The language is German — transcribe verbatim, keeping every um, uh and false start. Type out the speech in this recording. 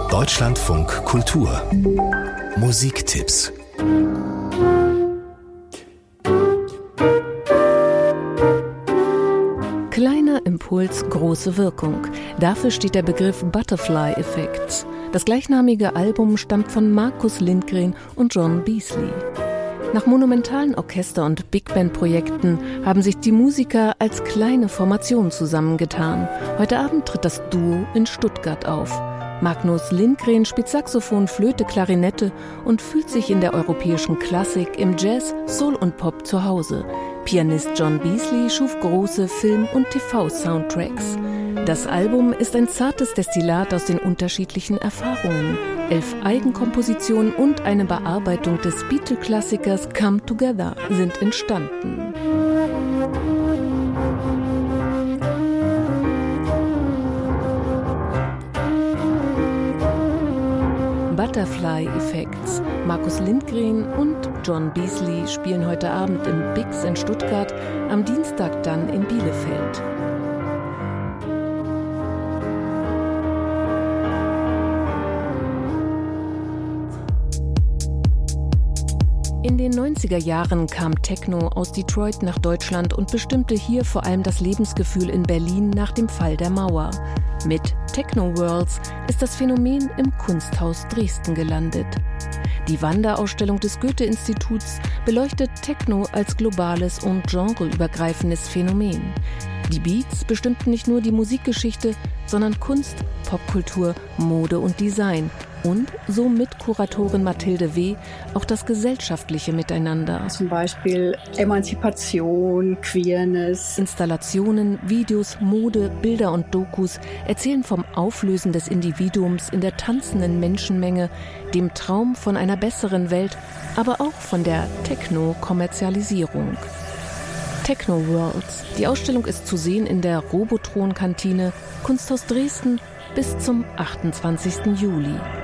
Deutschlandfunk Kultur Musiktipps. Kleiner Impuls, große Wirkung. Dafür steht der Begriff Butterfly-Effekt. Das gleichnamige Album stammt von Marcus Lindgren und John Beasley. Nach monumentalen Orchester- und Big-Band-Projekten haben sich die Musiker als kleine Formation zusammengetan. Heute Abend tritt das Duo in Stuttgart auf. Magnus Lindgren spielt Saxophon, Flöte, Klarinette und fühlt sich in der europäischen Klassik, im Jazz, Soul und Pop zu Hause. Pianist John Beasley schuf große Film- und T V-Soundtracks. Das Album ist ein zartes Destillat aus den unterschiedlichen Erfahrungen. Elf Eigenkompositionen und eine Bearbeitung des Beatle-Klassikers Come Together sind entstanden. Butterfly-Effekts. Marcus Lindgren und John Beasley spielen heute Abend im Bix in Stuttgart, am Dienstag dann in Bielefeld. In den neunziger Jahren kam Techno aus Detroit nach Deutschland und bestimmte hier vor allem das Lebensgefühl in Berlin nach dem Fall der Mauer. Mit Techno Worlds ist das Phänomen im Kunsthaus Dresden gelandet. Die Wanderausstellung des Goethe-Instituts beleuchtet Techno als globales und genreübergreifendes Phänomen. Die Beats bestimmten nicht nur die Musikgeschichte, sondern Kunst, Popkultur, Mode und Design. Und, so mit Kuratorin Mathilde W., auch das gesellschaftliche Miteinander. Zum Beispiel Emanzipation, Queerness. Installationen, Videos, Mode, Bilder und Dokus erzählen vom Auflösen des Individuums in der tanzenden Menschenmenge, dem Traum von einer besseren Welt, aber auch von der Techno-Kommerzialisierung. Techno Worlds. Die Ausstellung ist zu sehen in der Robotron-Kantine, Kunsthaus Dresden, bis zum achtundzwanzigsten Juli.